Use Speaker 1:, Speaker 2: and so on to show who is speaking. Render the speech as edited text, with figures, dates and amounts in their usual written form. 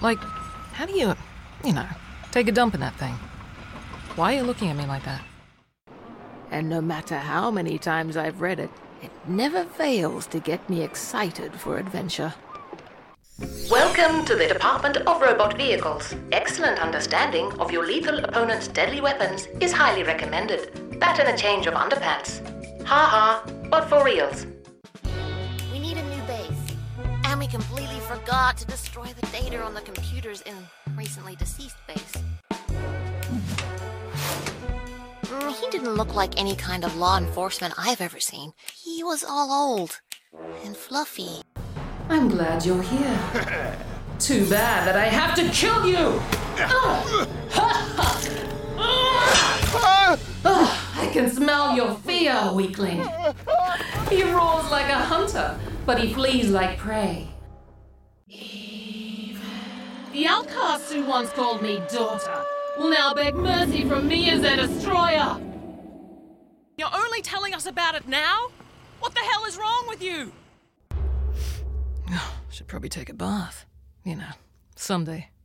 Speaker 1: Like, how do you take a dump in that thing? Why are you looking at me like that?
Speaker 2: And no matter how many times I've read it, it never fails to get me excited for adventure.
Speaker 3: Welcome to the Department of Robot Vehicles. Excellent understanding of your lethal opponent's deadly weapons is highly recommended. That and a change of underpants. Ha ha, but for reals.
Speaker 4: We need a new base. And we completely forgot to destroy the data on the computers in recently deceased base. He didn't look like any kind of law enforcement I've ever seen. He was all old and fluffy.
Speaker 1: I'm glad you're here. Too bad that I have to kill you! I can smell your fear, weakling. He roars like a hunter, but he flees like prey. The outcasts who once called me daughter will now beg mercy from me as their destroyer.
Speaker 5: You're only telling us about it now? What the hell is wrong with you?
Speaker 1: Should probably take a bath. Someday.